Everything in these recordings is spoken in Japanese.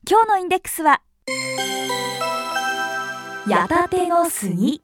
今日のインデックスは矢立の杉。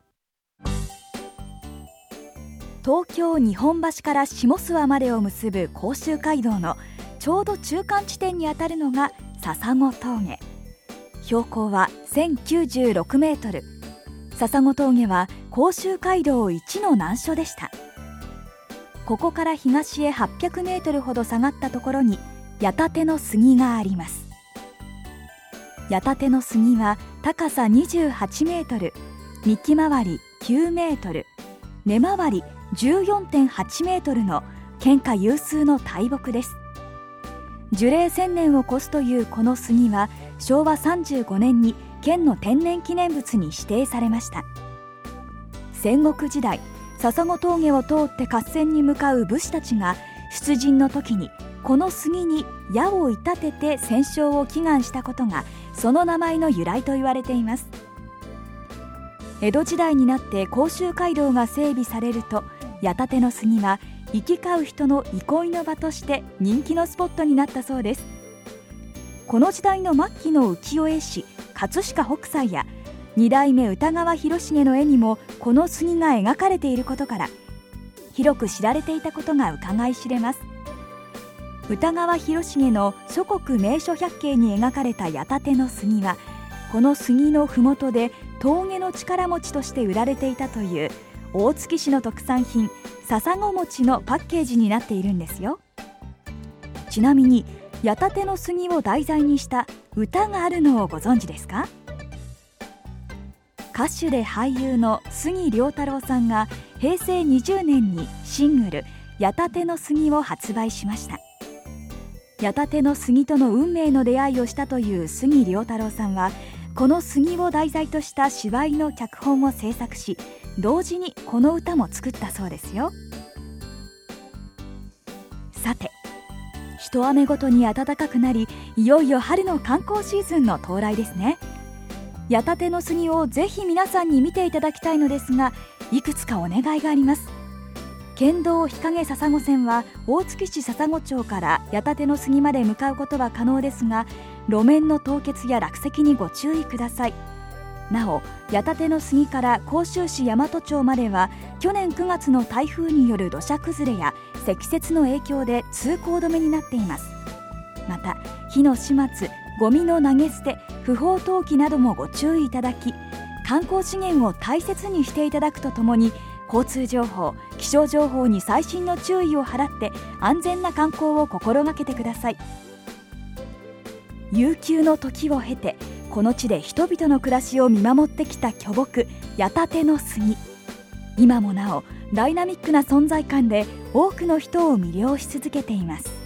東京日本橋から下諏訪までを結ぶ甲州街道のちょうど中間地点にあたるのが笹子峠。標高は1096メートル。笹子峠は甲州街道一の難所でした。ここから東へ800メートルほど下がったところに矢立の杉があります。矢立の杉は高さ28メートル、幹回り9メートル、根回り 14.8 メートルの県下有数の大木です。樹齢1000年を超すというこの杉は昭和35年に県の天然記念物に指定されました。戦国時代、笹子峠を通って合戦に向かう武士たちが出陣の時にこの杉に矢を射立てて戦勝を祈願したことがその名前の由来と言われています。江戸時代になって甲州街道が整備されると矢立の杉は行き交う人の憩いの場として人気のスポットになったそうです。この時代の末期の浮世絵師葛飾北斎や二代目歌川広重の絵にもこの杉が描かれていることから広く知られていたことが伺い知れます。歌川広重の諸国名所百景に描かれた矢立の杉はこの杉のふもとで峠の力持ちとして売られていたという大月市の特産品笹子餅のパッケージになっているんですよ。ちなみに矢立の杉を題材にした歌があるのをご存知ですか？歌手で俳優の杉良太郎さんが平成20年にシングル矢立の杉を発売しました。矢立の杉との運命の出会いをしたという杉良太郎さんはこの杉を題材とした芝居の脚本を制作し同時にこの歌も作ったそうですよ。さて、一雨ごとに暖かくなりいよいよ春の観光シーズンの到来ですね。矢立の杉をぜひ皆さんに見ていただきたいのですがいくつかお願いがあります。県道日陰笹子線は大月市笹子町から矢立の杉まで向かうことは可能ですが路面の凍結や落石にご注意ください。なお矢立の杉から甲州市大和町までは去年9月の台風による土砂崩れや積雪の影響で通行止めになっています。また火の始末、ゴミの投げ捨て、不法投棄などもご注意いただき観光資源を大切にしていただくとともに交通情報、気象情報に細心の注意を払って安全な観光を心がけてください。悠久の時を経てこの地で人々の暮らしを見守ってきた巨木矢立の杉。今もなおダイナミックな存在感で多くの人を魅了し続けています。